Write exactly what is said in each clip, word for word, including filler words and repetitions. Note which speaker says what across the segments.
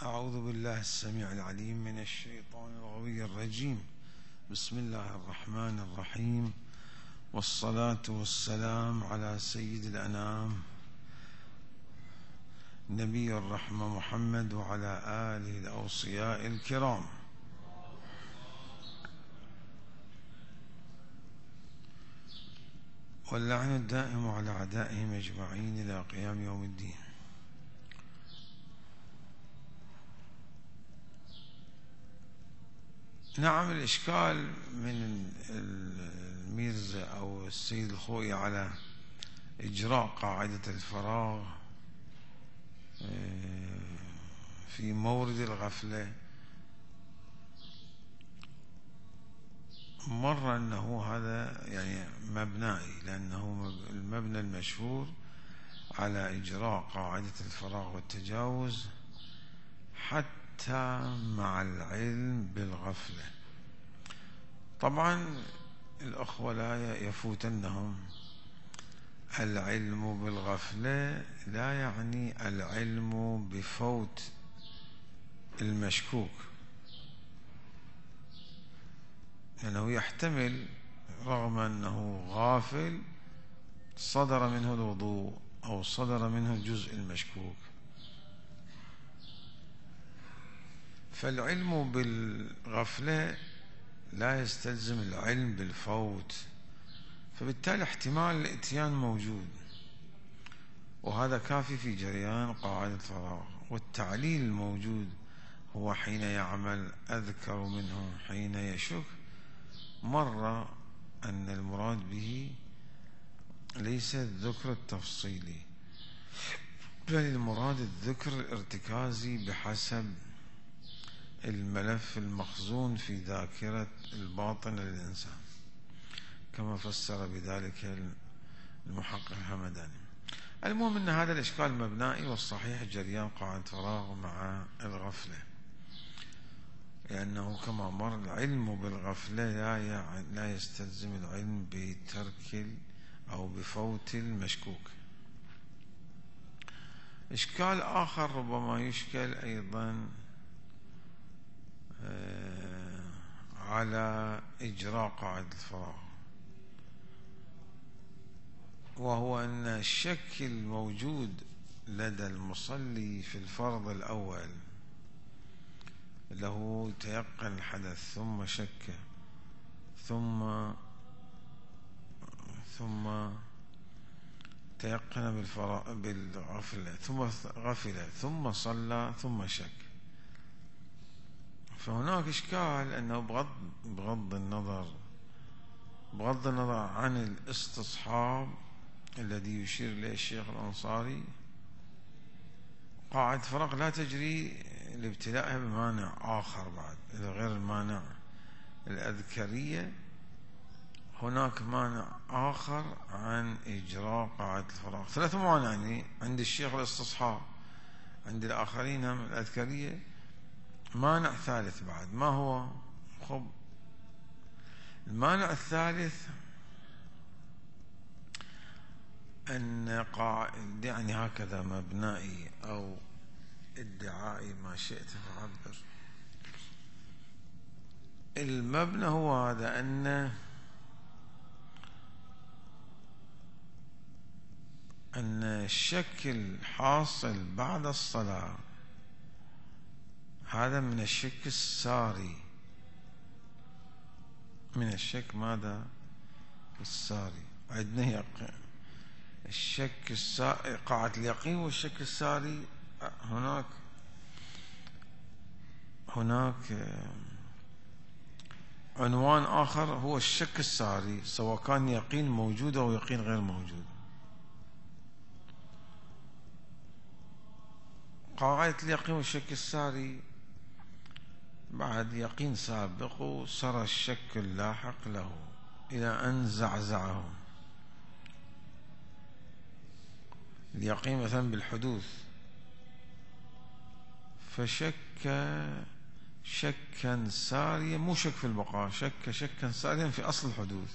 Speaker 1: أعوذ بالله السميع العليم من الشيطان الغوي الرجيم. بسم الله الرحمن الرحيم، والصلاة والسلام على سيد الأنام نبي الرحمة محمد وعلى آله الأوصياء الكرام. واللعن الدائم على أعدائهم أجمعين إلى قيام يوم الدين. نعم، الإشكال من الميرزا أو السيد الخوئي على إجراء قاعدة الفراغ في مورد الغفلة مرة أنه هذا يعني مبنائي، لأنه المبنى المشهور على إجراء قاعدة الفراغ والتجاوز حتى مع العلم بالغفلة. طبعا الأخوة لا يفوتنهم العلم بالغفلة لا يعني العلم بفوت المشكوك، لأنه يحتمل رغم أنه غافل صدر منه الوضوء أو صدر منه الجزء المشكوك. فالعلم بالغفلة لا يستلزم العلم بالفوت، فبالتالي احتمال الإتيان موجود، وهذا كافي في جريان قاعدة الفراغ. والتعليل الموجود هو حين يعمل أذكر منه حين يشك، مرة أن المراد به ليس الذكر التفصيلي، بل المراد الذكر الارتكازي بحسب الملف المخزون في ذاكرة الباطنة للإنسان، كما فسر بذلك المحقق الهمداني. المهم أن هذا الإشكال مبنائي، والصحيح جريان قاعدة فراغ مع الغفلة، لأنه كما مر العلم بالغفلة لا لا يستلزم العلم بترك أو بفوت المشكوك. إشكال آخر ربما يشكل أيضا على إجراء قاعدة الفراغ، وهو أن الشك الموجود لدى المصلي في الفرض الأول له تيقن الحدث ثم شك ثم ثم تيقن بالغفلة ثم غفل ثم صلى ثم شك. فهناك إشكال أنه بغض بغض النظر بغض النظر عن الاستصحاب الذي يشير إليه الشيخ الأنصاري، قاعدة فراغ لا تجري لابتلاءها بمانع آخر بعد غير المانع الأذكرية. هناك مانع آخر عن إجراء قاعدة الفراغ، ثلاث موانع يعني عند الشيخ الاستصحاب، عند الآخرين الأذكرية مانع ثالث بعد. ما هو؟ خب المانع الثالث أن قاعد يعني هكذا مبنائي أو ادعائي ما شئت فعبر. المبنى هو هذا، أن أن الشك الحاصل بعد الصلاة هذا من الشك الساري، من الشك ماذا؟ الساري. عندنا يقين الشك الساري قاعدة اليقين والشك الساري. هناك هناك عنوان آخر هو الشك الساري، سواء كان يقين موجود أو يقين غير موجود. قاعدة اليقين والشك الساري بعد يقين سابق وسرى الشك اللاحق له إلى أن زعزعه. اليقين مثلا بالحدوث، فشك شكا ساريا، مو شك في البقاء، شك شكا ساريا في أصل الحدوث،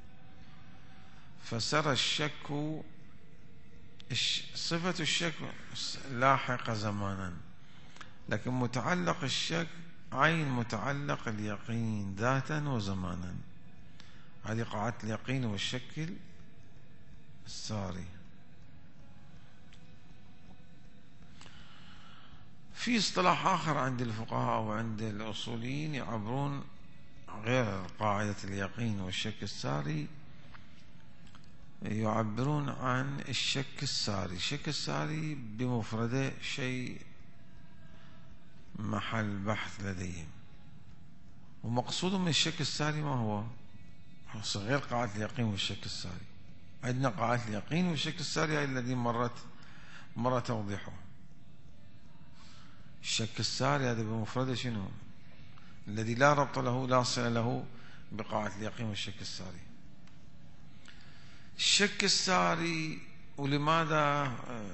Speaker 1: فسرى الشك صفة الشك لاحقة زمانا، لكن متعلق الشك عين متعلق اليقين ذاتا وزمانا. هذه قاعدة اليقين والشك الساري. في اصطلاح آخر عند الفقهاء وعند الأصوليين يعبرون غير قاعدة اليقين والشك الساري، يعبرون عن الشك الساري. الشك الساري بمفرده شيء محل بحث لديهم، ومقصودهم من الشك الساري ما هو؟ غير قاعدة اليقين والشك الساري. عندنا قاعدة اليقين والشك الساري هي الذي مرت مرة توضيحه. الشك الساري هذا بمفرده شنو؟ الذي لا ربط له لا صلة له بقاعدة اليقين والشك الساري. الشك الساري، ولماذا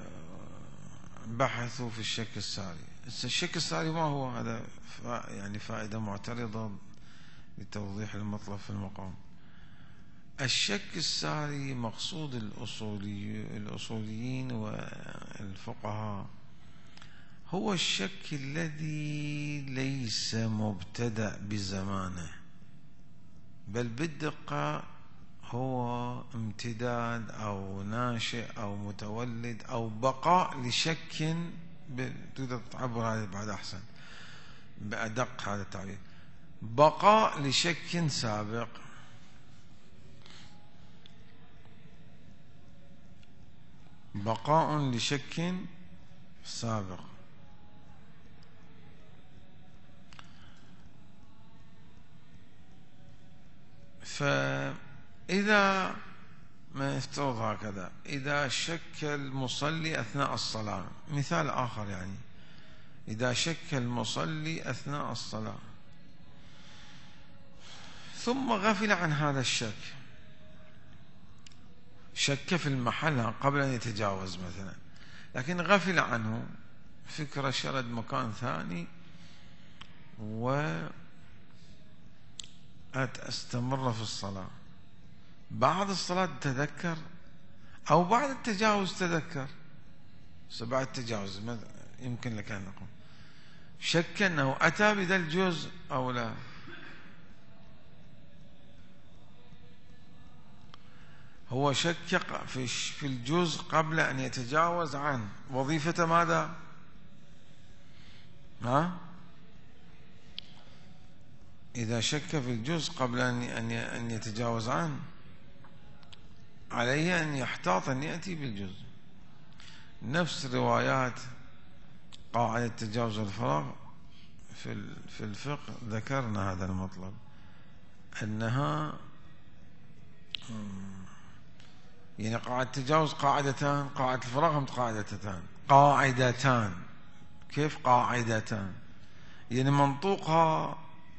Speaker 1: بحثوا في الشك الساري؟ الشك الساري ما هو؟ هذا يعني فائدة معترضة لتوضيح المطلب في المقام. الشك الساري مقصود الأصولي الأصوليين والفقهاء هو الشك الذي ليس مبتدأ بزمانه، بل بالدقة هو امتداد أو ناشئ أو متولد أو بقاء لشك. تقدر تعبر هذا بعد أحسن بأدق هذا التعبير، بقاء لشك سابق. بقاء لشك سابق. فإذا ما يفترض هكذا، إذا شك المصلي أثناء الصلاة، مثال آخر يعني، إذا شك المصلي أثناء الصلاة ثم غفل عن هذا الشك، شك في المحل قبل أن يتجاوز مثلا، لكن غفل عنه، فكرة شرد مكان ثاني و استمر في الصلاة، بعد الصلاة تذكر أو بعد التجاوز تذكر، بعد التجاوز يمكن لك أن نقول شك أنه أتى بذا الجزء أو لا. هو شك في الجزء قبل أن يتجاوز عن وظيفة ماذا؟ ها؟ إذا شك في الجزء قبل أن يتجاوز عنه عليه أن يحتاط أن يأتي بالجزء. نفس روايات قاعدة تجاوز الفراغ في الفقه ذكرنا هذا المطلب، أنها يعني قاعدة التجاوز قاعدتان، قاعدة الفراغ هم قاعدتان قاعدتان كيف قاعدتان؟ يعني منطوقها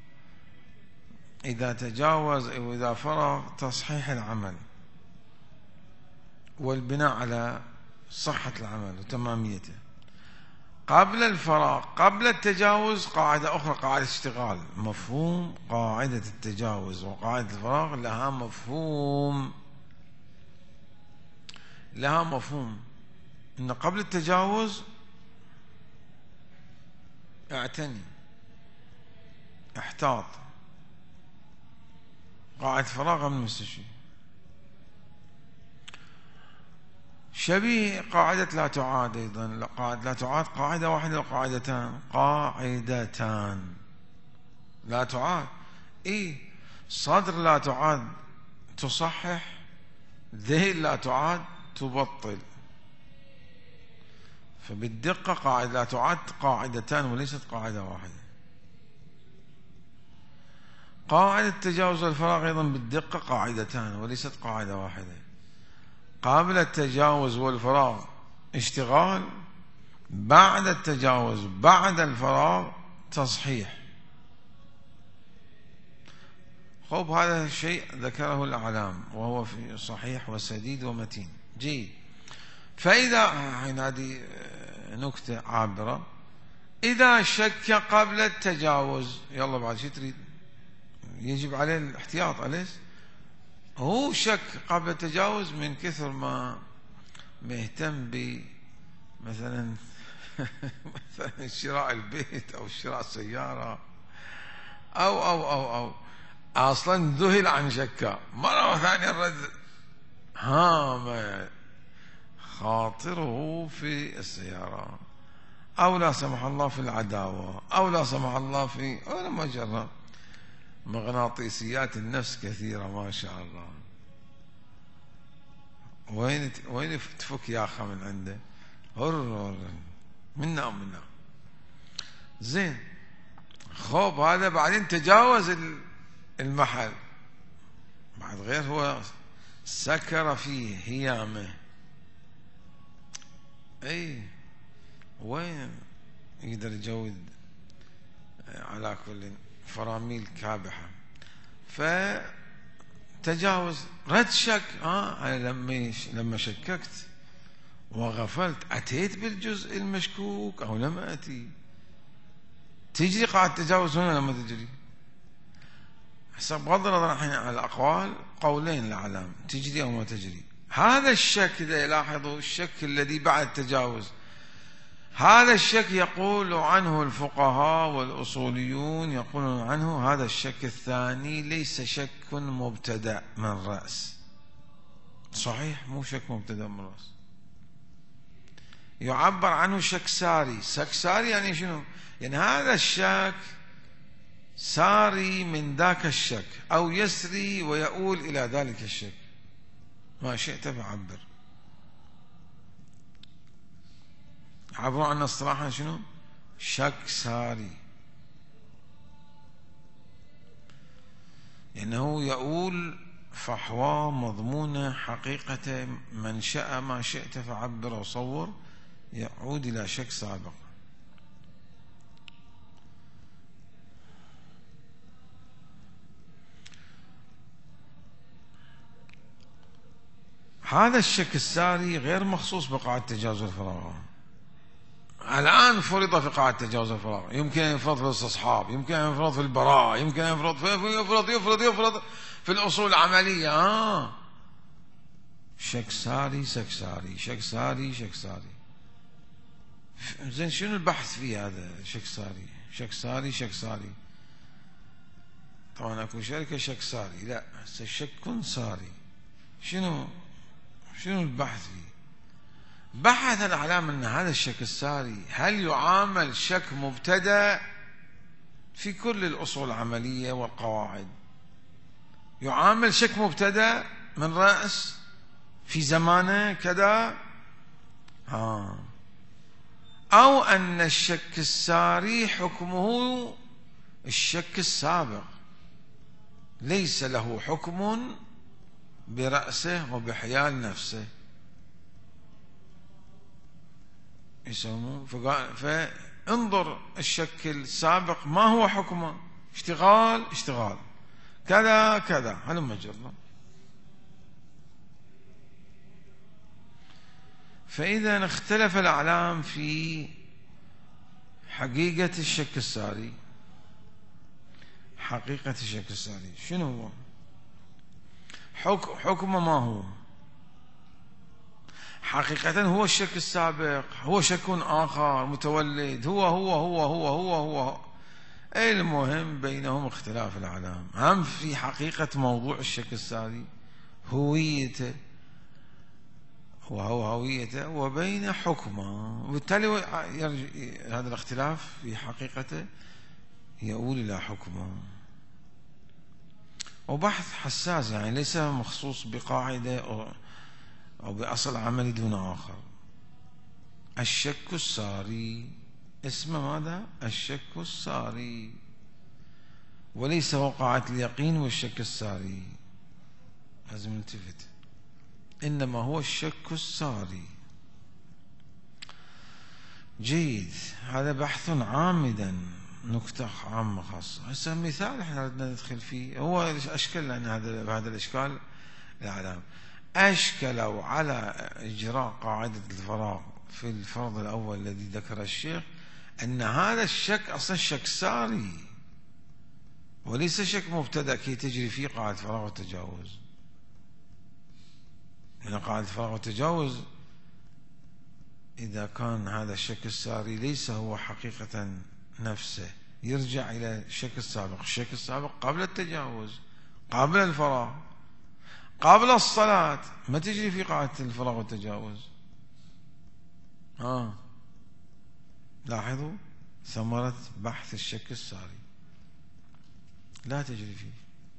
Speaker 1: إذا تجاوز أو إذا فرغ تصحيح العمل والبناء على صحة العمل وتماميته. قبل الفراغ قبل التجاوز قاعدة أخرى، قاعدة اشتغال. مفهوم قاعدة التجاوز وقاعدة الفراغ لها مفهوم لها مفهوم إن قبل التجاوز اعتني احتاط، قاعدة فراغ من المستشفى. شبيه قاعدة لا تعاد أيضا، قاعدة لا تعاد قاعدة واحدة وقاعدتان قاعدتان لا تعاد. إيه صدر لا تعاد تصحح، ذيل لا تعاد تبطل. فبالدقة قاعدة لا تعاد قاعدتان وليست قاعدة واحدة. قاعدة تجاوز الفراغ أيضا بالدقة قاعدتان وليست قاعدة واحدة. قبل التجاوز والفراغ اشتغال، بعد التجاوز بعد الفراغ تصحيح. خب هذا الشيء ذكره الأعلام وهو في صحيح وسديد ومتين جيد. فإذا هذه نكتة عابرة، إذا شك قبل التجاوز يلا بعد شو تريد؟ يجب عليه الاحتياط. أليس هو شك قبل التجاوز من كثر ما مهتم ب مثلا شراء البيت أو شراء سيارة أو أو أو أو أصلا ذهل عن شكه مرة ثانية الرد هام خاطره في السيارة، أو لا سمح الله في العداوة، أو لا سمح الله في أنا ما جرب. مغناطيسيات النفس كثيرة ما شاء الله. وين وين تفك يا أخي من عنده؟ هر منا ومنا. زين خوب هذا بعدين تجاوز المحل بعد غير هو سكر فيه هيامه. اي وين يقدر يجود على كل فراميل كابحة. فتجاوز رد شك. اه لما لما شككت وغفلت أتيت بالجزء المشكوك أو لم أتي؟ تجري قاعدة تجاوز هنا لما تجري حسب بغض النظر الحين على الأقوال قولين الأعلام تجري أو ما تجري. هذا الشك إذا يلاحظوا الشك الذي بعد التجاوز، هذا الشك يقول عنه الفقهاء والأصوليون يقولون عنه هذا الشك الثاني ليس شك مبتدأ من رأس. صحيح مو شك مبتدأ من رأس، يعبر عنه شك ساري. شك ساري يعني شنو؟ يعني هذا الشك ساري من ذاك الشك أو يسري ويؤول إلى ذلك الشك، ما شئت فعبر. عبروا عنا اصطلاحا شنو؟ شك ساري، لأنه يؤول فحوى مضمون حقيقة منشأ ما شئت فعبر وصور، يعود إلى شك سابق. هذا الشك الساري غير مخصوص بقاعدة تجاوز الفراغ. الآن فرض في قاعدة تجاوز الفراغ، يمكن أن يفرض في الاستصحاب، يمكن أن يفرض في البراءة، يمكن أن يفرض في يفرض يفرض يفرض في الأصول العملية. آه شك ساري شك ساري شك ساري شك ساري. زين شنو البحث فيه هذا شك ساري شك ساري شك ساري؟ طبعا أكو شركة شك ساري، لا شك ساري. شنو شنو البحث فيه؟ بحث الأعلام أن هذا الشك الساري هل يعامل شك مبتدأ في كل الأصول العملية والقواعد، يعامل شك مبتدأ من رأس في زمانه كذا، آه. أو أن الشك الساري حكمه الشك السابق ليس له حكم برأسه وبحيال نفسه يسموه. فانظر الشك السابق ما هو حكمه؟ اشتغال اشتغال كذا كذا هلم جرا. فإذا اختلف الأعلام في حقيقة الشك الساري. حقيقة الشك الساري شنو هو؟ حكمه ما هو؟ حقيقة هو الشك السابق، هو شك آخر متولد، هو هو هو هو هو هو المهم بينهم اختلاف الأعلام. هم في حقيقة موضوع الشك الساري هويته وهو هويته وبين حكمه، وبالتالي هذا الاختلاف في حقيقته يؤول إلى حكمه. وبحث حساس يعني ليس مخصوص بقاعدة أو أو بأصل عملي دون آخر. الشك الساري اسمه ماذا؟ الشك الساري، وليس هو قاعدة اليقين والشك الساري، لازم نلتفت، إنما هو الشك الساري. جيد، هذا بحث عامدا، نكتة عامة خاصة. هسه مثال احنا بدنا ندخل فيه، هو أشكل لنا هذا بهذا الإشكال الأعلام. أشكلوا على إجراء قاعدة الفراغ في الفرض الأول الذي ذكر الشيخ أن هذا الشك أصلا شك ساري وليس شك مبتدأ كي تجري فيه قاعدة الفراغ والتجاوز. لأن قاعدة الفراغ والتجاوز إذا كان هذا الشك الساري ليس هو حقيقة نفسه، يرجع إلى الشك السابق. الشك السابق قبل التجاوز، قبل الفراغ، قبل الصلاة، ما تجري في قاعدة الفراغ والتجاوز. آه لاحظوا ثمرة بحث الشك الساري لا تجري فيه.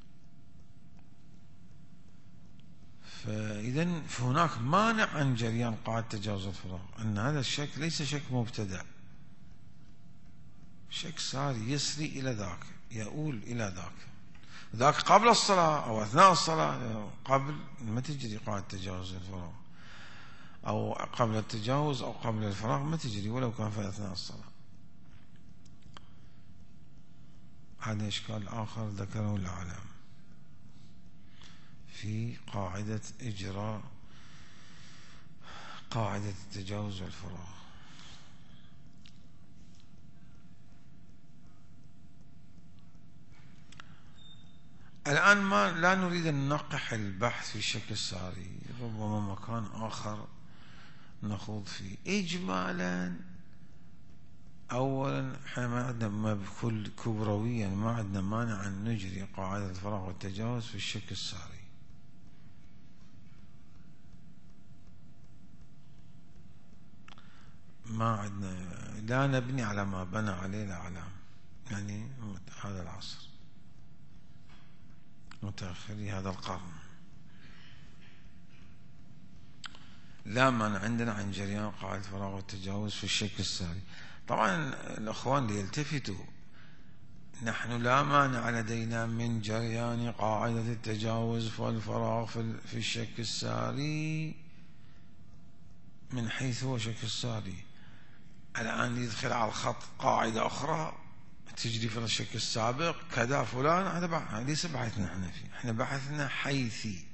Speaker 1: فإذا فهناك مانع عن جريان قاعدة تجاوز الفراغ، أن هذا الشك ليس شك مبتدأ، شك ساري يسري إلى ذاك، يؤول إلى ذاك. ذاك قبل الصلاة أو أثناء الصلاة، قبل ما تجري قاعدة تجاوز الفراغ، أو قبل التجاوز أو قبل الفراغ ما تجري، ولو كان في أثناء الصلاة. هذا إشكال آخر ذكره العالم في قاعدة إجراء قاعدة التجاوز والفراغ. الآن ما لا نريد أن ننقح البحث في الشك الساري، ربما مكان آخر نخوض فيه. إجمالا أولا احنا ما عندنا، ما بكل كبرويا ما عندنا مانع أن نجري قاعدة الفراغ والتجاوز في الشك الساري. ما عندنا، لا نبني على ما بنى عليه الأعلام، يعني هذا العصر متأخري هذا القرن، لا مانع عندنا عن جريان قاعدة الفراغ والتجاوز في الشك الساري. طبعا الأخوان ليلتفتوا، نحن لا مانع لدينا من جريان قاعدة التجاوز والفراغ في الشك الساري من حيث هو شك الساري. الآن يدخل على الخط قاعدة أخرى تجري في الشك السابق كذا فلان، هذا ليس بحثنا احنا فيه، احنا بحثنا حيثي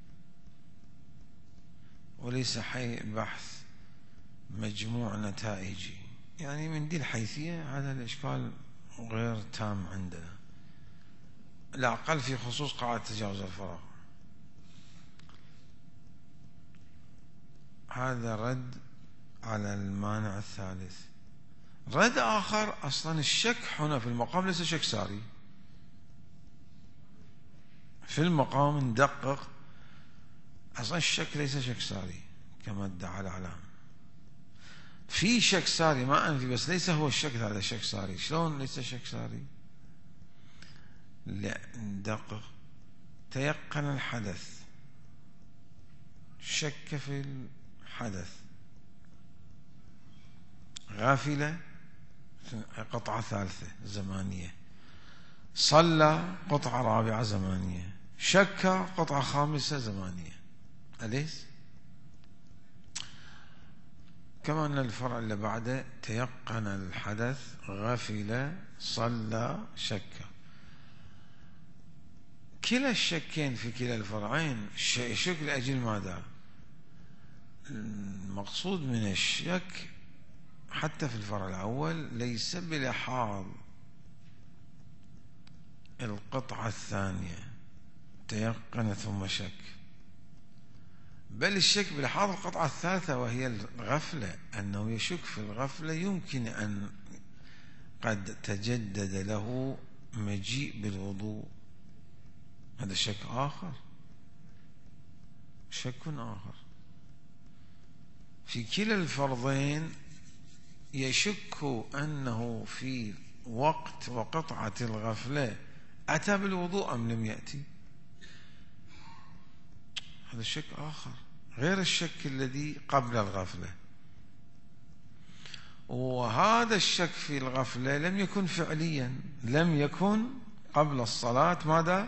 Speaker 1: وليس حي بحث مجموع نتائجي. يعني من دي الحيثية هذا الإشكال غير تام عندنا، لا أقل في خصوص قاعدة تجاوز الفراغ. هذا رد على المانع الثالث. رد آخر، أصلا الشك هنا في المقام ليس شك ساري، في المقام ندقق، أصلا الشك ليس شك ساري كما ادعى الإعلام. في شك ساري ما أنفي، بس ليس هو الشك هذا شك ساري. شلون ليس شك ساري؟ لا ندقق، تيقن الحدث، شك في الحدث، غافلة قطعة ثالثة زمانية، صلى قطعة رابعة زمانية، شك قطعة خامسة زمانية. أليس؟ كما أن الفرع اللي بعده تيقن الحدث، غفل، صلى، شك. كلا الشكين في كلا الفرعين شك لأجل ماذا؟ المقصود من الشك حتى في الفرع الأول ليس بلحاظ القطعة الثانية تيقن ثم شك، بل الشك بلحاظ القطعة الثالثة وهي الغفلة، أنه يشك في الغفلة، يمكن أن قد تجدد له مجيء بالوضوء، هذا شك آخر، شك آخر. في كلا الفرضين يشك أنه في وقت وقطعة الغفلة أتى بالوضوء أم لم يأتي، هذا شك آخر غير الشك الذي قبل الغفلة. وهذا الشك في الغفلة لم يكن فعليا، لم يكن قبل الصلاة ماذا؟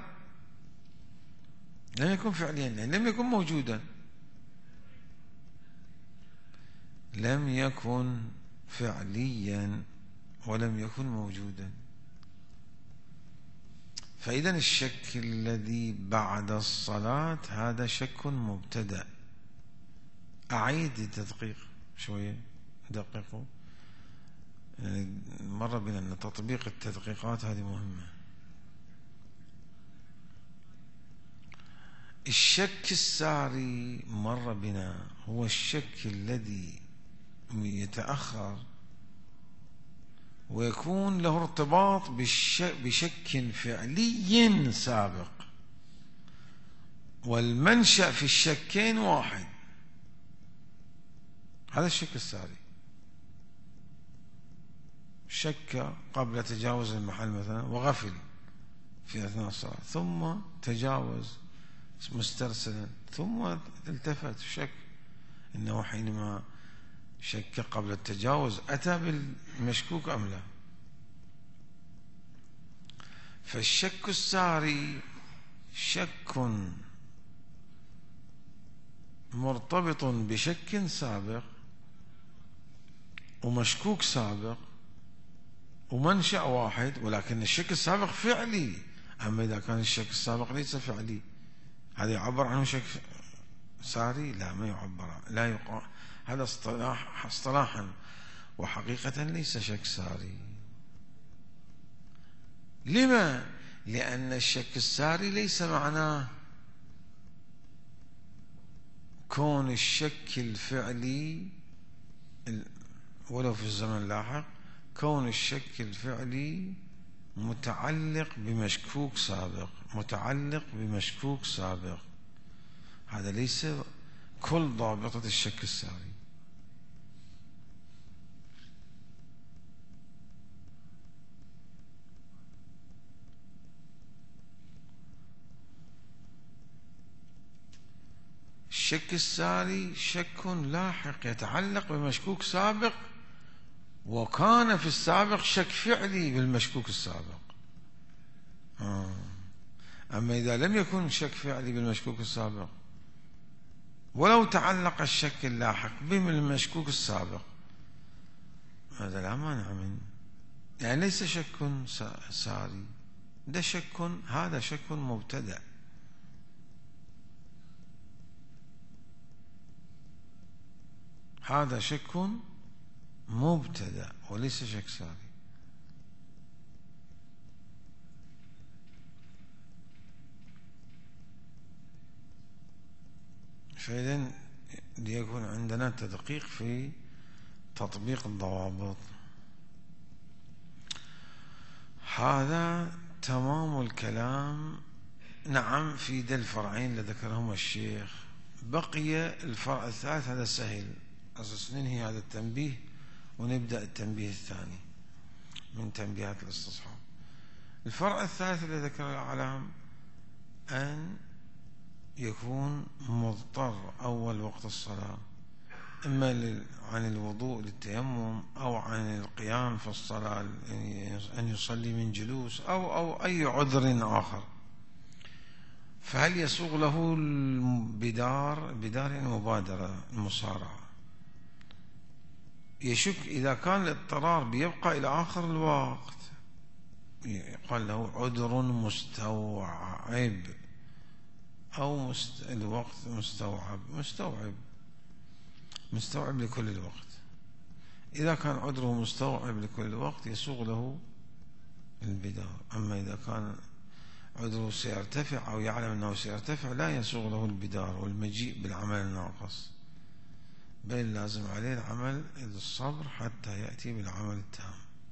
Speaker 1: لم يكن فعليا، يعني لم يكن موجودا، لم يكن فعليا ولم يكن موجودا. فإذا الشك الذي بعد الصلاة هذا شك مبتدأ. أعيد التدقيق شوية، دققوا، يعني مر بنا أن تطبيق التدقيقات هذه مهمة. الشك الساري مر بنا هو الشك الذي يتأخر ويكون له ارتباط بشك فعلي سابق، والمنشأ في الشكين واحد، هذا الشك الساري. شك قبل تجاوز المحل مثلا وغفل في أثناء الصلاة، ثم تجاوز مسترسلا، ثم التفت شك، إنه حينما شك قبل التجاوز أتى بالمشكوك أم لا. فالشك الساري شك مرتبط بشك سابق ومشكوك سابق ومنشأ واحد، ولكن الشك السابق فعلي. أما إذا كان الشك السابق ليس فعلي، هذا يعبر عنه شك ساري؟ لا، ما يعبر، لا يقع، هذا اصطلاح اصطلاحا، وحقيقة ليس شك ساري. لما؟ لأن الشك الساري ليس معناه كون الشك الفعلي ولو في الزمن اللاحق، كون الشك الفعلي متعلق بمشكوك سابق، متعلق بمشكوك سابق، هذا ليس كل ضابطة الشك الساري. الشك الساري شك لاحق يتعلق بمشكوك سابق، وكان في السابق شك فعلي بالمشكوك السابق. آه. أما إذا لم يكن شك فعلي بالمشكوك السابق، ولو تعلق الشك اللاحق بالمشكوك السابق، هذا لا مانع منه، يعني ليس شك ساري، ده شك، هذا شك مبتدأ. هذا شك مبتدأ وليس شك ساري. فإذن ليكون عندنا تدقيق في تطبيق الضوابط. هذا تمام الكلام. نعم، في ذا الفرعين اللي ذكرهما الشيخ، بقي الفرع الثالث، هذا سهل، أساس ننهي هذا التنبيه ونبدأ التنبيه الثاني من تنبيهات الاستصحاب. الفرع الثالث الذي ذكر الأعلام أن يكون مضطر أول وقت الصلاة، إما عن الوضوء للتيمم أو عن القيام في الصلاة أن يصلي من جلوس أو أو أي عذر آخر، فهل يسوغ له البدار؟ بدار يعني مبادرة، المصارعة. يشك إذا كان الاضطرار بيبقى إلى آخر الوقت، يقال له عذر مستوعب أو مست... الوقت مستوعب، مستوعب مستوعب لكل الوقت. إذا كان عذره مستوعب لكل الوقت يسوغ له البدار. أما إذا كان عذره سيرتفع أو يعلم أنه سيرتفع لا يسوغ له البدار والمجيء بالعمل الناقص، بل لازم عليه العمل الصبر حتى يأتي بالعمل التام.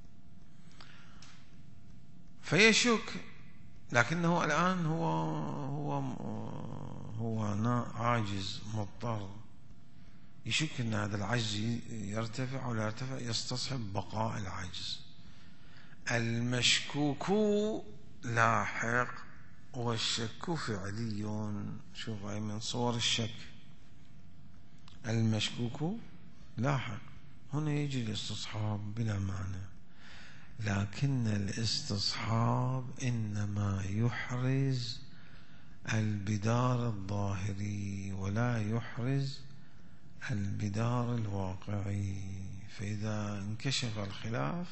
Speaker 1: فيشك، لكنه الآن هو هو هو عاجز مضطر، يشك أن هذا العجز يرتفع ولا يرتفع، يستصحب بقاء العجز. المشكوك لاحق والشك فعلي. شوف هاي من صور الشك، المشكوك لاحق، هنا يجي الاستصحاب بلا معنى، لكن الاستصحاب إنما يحرز البدار الظاهري ولا يحرز البدار الواقعي. فإذا انكشف الخلاف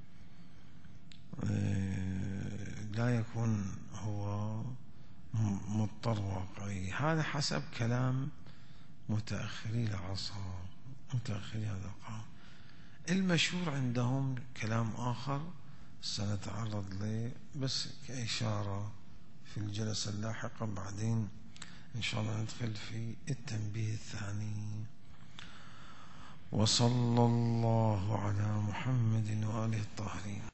Speaker 1: لا يكون هو مضطر واقعي. هذا حسب كلام متأخري العصر، متأخري هذا القرن. المشهور عندهم كلام آخر سنتعرض له بس كإشارة في الجلسة اللاحقة، بعدين إن شاء الله ندخل في التنبيه الثاني. وصلى الله على محمد وآله الطاهرين.